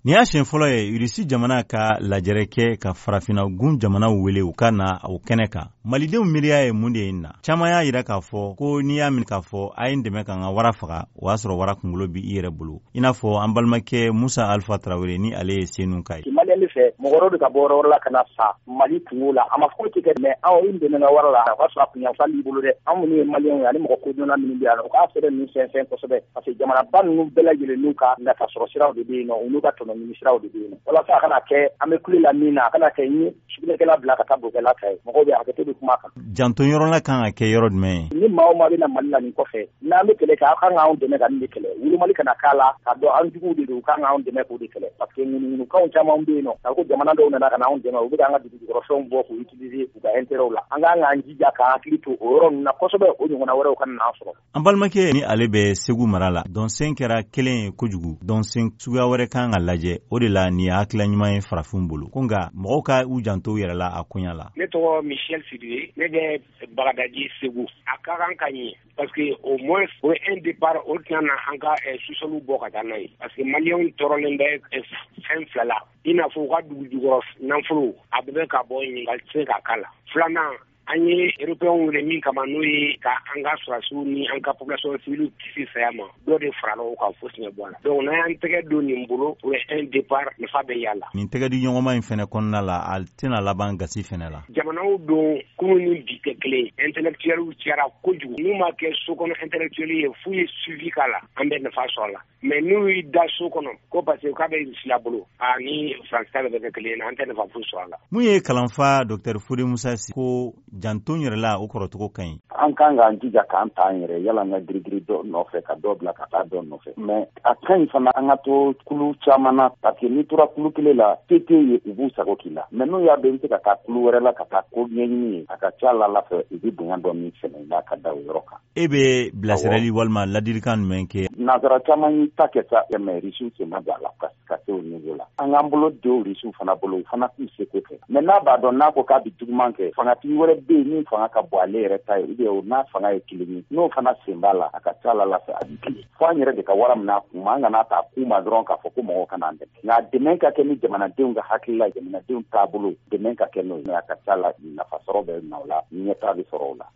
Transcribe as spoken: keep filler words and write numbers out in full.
Ni y'a siɲɛ fɔlɔ ye Irisi jamana ka lajɛrɛ kɛ ka farafina gun jamanaw wele u ka na o kɛnɛ kan. Malidenw miiriya ye mun de ye na? Caman y'a yira k'a fɔ ko n'i y'a min k'a fɔ a ye n dɛmɛ ka n ka wara faga, o y'a sɔrɔ wara kunkolo bi i yɛrɛ bolo. I n'a fɔ an balimakɛ Musa Alpha Traoré ni ale ye Senu ka ye. Malien fɛ mɔgɔ wɛrɛw de ka bɔ yɔrɔ wɛrɛ la ka na sa Mali kungo la. A ma foyi tɛ kɛ mais anw i dɛmɛ ka wara la. O ka sɔrɔ a kun yanfan b'i bolo dɛ. Anw minnu ye Malien ye ani mɔgɔ kodɔnna minnu bɛ yan nɔ. O k'a sɛbɛn ninnu fɛn kosɛbɛ parce que jamanaba ninnu bɛɛ lajɛlen n'u ka nafasɔrɔ siraw de bɛ yen nɔ, u n'u ka tɔnɔɲini siraw de bɛ yen nɔ. Walasa a kana kɛ an bɛ kule la min na, a kana kɛ ni sugunɛkɛla bila ka taa bokɛla ta ye. Mɔgɔw bɛ hakɛto bɛ kuma kan. Janton yɔrɔ la kan ka kɛ yɔrɔ jumɛn ye? Ni maa o maa bɛ na Mali la nin kɔfɛ, n'an bɛ kɛlɛ kɛ, aw kan k'anw dɛmɛ ka nin de kɛlɛ. Wulumali kana k'a la, ka dɔn an juguw de don, u kan k'anw dɛmɛ k'o de kɛlɛ. Parce que ŋunuŋunukanw caman bɛ yen nɔ, a ko jamana dɔw nana ka na anw dɛmɛ, u bɛ k'an ka dugujukɔrɔfɛnw bɔ k'u utiliser u ka intérêt la. An k'an k'an jija k'an hakili to o yɔrɔ ninnu na kosɛbɛ, o ɲɔgɔnna wɛrɛw kana n'an sɔrɔ. An balimakɛ ni ale bɛ Segu mara la, dɔnsen kɛra kelen ye kojugu, dɔnsen suguya wɛrɛ kan ka lajɛ, o de la nin ye hakilila ɲuman ye farafinw bolo. Ko nka mɔgɔw ka u janto yɛrɛ la a koɲa la. Ne tɔgɔ Michel Sidibe, ne bɛ Bagadaji Segu. A ka kan ka ɲɛ parce que au moins o un départ o tɛna na an ka sosolu bɔ ka taa n'a ye parce que maliyɛnw tɔɔrɔlen bɛ fɛn fila la i n'a fɔ u ka dugujukɔrɔ nafolo a bɛɛ bɛ ka bɔ ɲininkali tɛ se ka k'a la. Filanan an ye européens wele min kama n'o ye ka an ka sɔrɔsiw ni an ka population civile kisi saya ma dɔ de farala o kan fo siɲɛ bɔ a la. Donc n'an y'an tɛgɛ don nin bolo o ye un départ nafa bɛ y'a la. Nin tɛgɛ di ɲɔgɔnma in fɛnɛ kɔnɔna la a tɛna laban gasi fɛnɛ la. Jamanaw don kunun ni bi tɛ kelen ye. Intellectuels cayara kojugu. N'u ma kɛ so kɔnɔ intellectuels ye f'u ye suivi k'a la an bɛ nafa sɔrɔ a la. Mais n'u y'i da so kɔnɔ ko parce que k'a bɛ sila bolo a ni France ta bɛ kɛ kelen ye an tɛ nafa foyi sɔrɔ a la. Mun ye kalanfa Docteur Fode Musa Si ko janton yɛrɛ la o kɔrɔcogo ka ɲi. An kan k'an jija k'an ta an yɛrɛ yala an ka girigiri dɔ nɔfɛ ka dɔ bila ka taa dɔ nɔfɛ. Mais a ka ɲi fana an ka to kulu caman na parce que n'i tora kulu kelen la te te ye u b'u sago k'i la. Mais n'u y'a dɔn i bɛ se ka taa kulu wɛrɛ la ka taa ko ɲɛɲini ye a ka ca la Ala fɛ i bɛ bonya dɔ min sɛnɛ n'a ka da o yɔrɔ kan. E bɛ bilasirali walima ladilikan jumɛn kɛ? Nanzara caman y'i ta kɛ sa mais Risiw sen ma don a la ka se o niveau la. An k'an bolo don Risiw fana bolo u fana k'u seko kɛ. Mais n'a b'a dɔn n'a ko k'a bɛ juguman kɛ fangatigi wɛrɛ bɛ yen min fanga ka bon ale yɛrɛ ta ye ou bien o n'a fanga ye kelen ye n'o fana sen b'a la a ka ca la fɛ a bɛ kelen. Fo an yɛrɛ de ka wara minɛ a kun ma an kana ta kun ma dɔrɔn k'a fɔ ko mɔgɔw kana an dɛmɛ. Nka dɛmɛ ka kɛ ni jamanadenw ka hakilila jamanadenw taabolo dɛmɛ ka kɛ n'o ye a ka ca la nafa sɔrɔ bɛ na o la ɲɛtaa bɛ sɔrɔ o la.